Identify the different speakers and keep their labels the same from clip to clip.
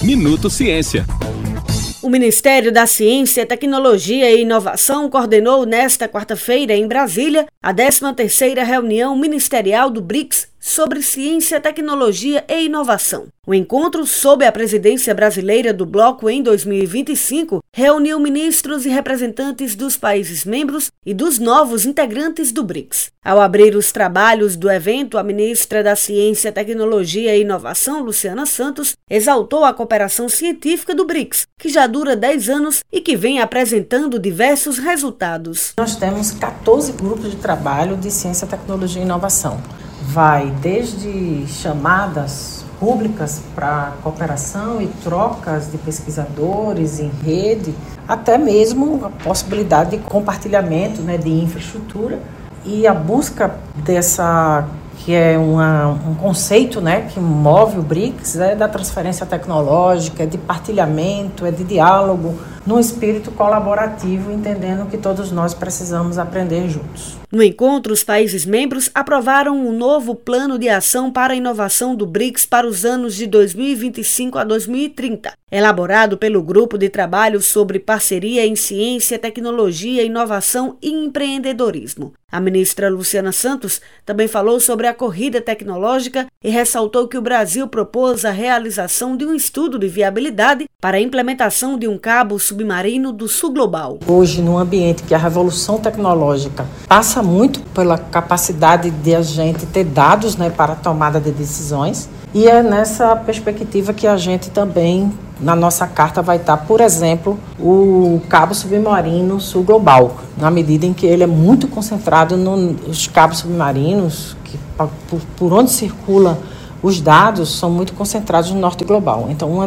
Speaker 1: Minuto Ciência.
Speaker 2: O Ministério da Ciência, Tecnologia e Inovação coordenou nesta quarta-feira, em Brasília, a 13ª reunião ministerial do BRICS sobre Ciência, Tecnologia e Inovação. O encontro, sob a presidência brasileira do bloco em 2025, reuniu ministros e representantes dos países membros e dos novos integrantes do BRICS. Ao abrir os trabalhos do evento, a ministra da Ciência, Tecnologia e Inovação, Luciana Santos, exaltou a cooperação científica do BRICS, que já dura 10 anos e que vem apresentando diversos resultados.
Speaker 3: Nós temos 14 grupos de trabalho de Ciência, Tecnologia e Inovação. Vai desde chamadas públicas para cooperação e trocas de pesquisadores em rede, até mesmo a possibilidade de compartilhamento, de infraestrutura e a busca dessa, que é um conceito que move o BRICS, da transferência tecnológica, de partilhamento, de diálogo, num espírito colaborativo, entendendo que todos nós precisamos aprender juntos.
Speaker 2: No encontro, os países membros aprovaram um novo plano de ação para a inovação do BRICS para os anos de 2025 a 2030, elaborado pelo Grupo de Trabalho sobre Parceria em Ciência, Tecnologia, Inovação e Empreendedorismo. A ministra Luciana Santos também falou sobre a corrida tecnológica e ressaltou que o Brasil propôs a realização de um estudo de viabilidade para a implementação de um cabo submarino do sul global.
Speaker 3: Hoje, num ambiente que a revolução tecnológica passa muito pela capacidade de a gente ter dados para a tomada de decisões, e é nessa perspectiva que a gente também, na nossa carta, vai estar, por exemplo, o cabo submarino sul global, na medida em que ele é muito concentrado nos cabos submarinos, que por onde circula os dados são muito concentrados no norte global. Então, uma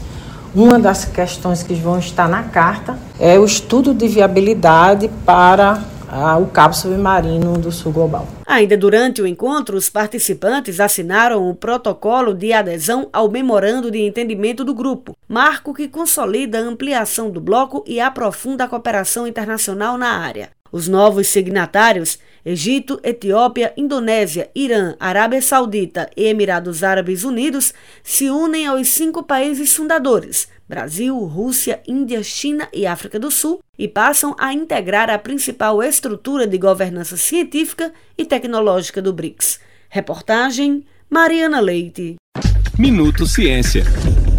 Speaker 3: das questões que vão estar na carta é o estudo de viabilidade para o cabo submarino do sul global.
Speaker 2: Ainda durante o encontro, os participantes assinaram o protocolo de adesão ao Memorando de Entendimento do Grupo, marco que consolida a ampliação do bloco e aprofunda a cooperação internacional na área. Os novos signatários, Egito, Etiópia, Indonésia, Irã, Arábia Saudita e Emirados Árabes Unidos, se unem aos 5 países fundadores, Brasil, Rússia, Índia, China e África do Sul, e passam a integrar a principal estrutura de governança científica e tecnológica do BRICS. Reportagem Mariana Leite.
Speaker 1: Minuto Ciência.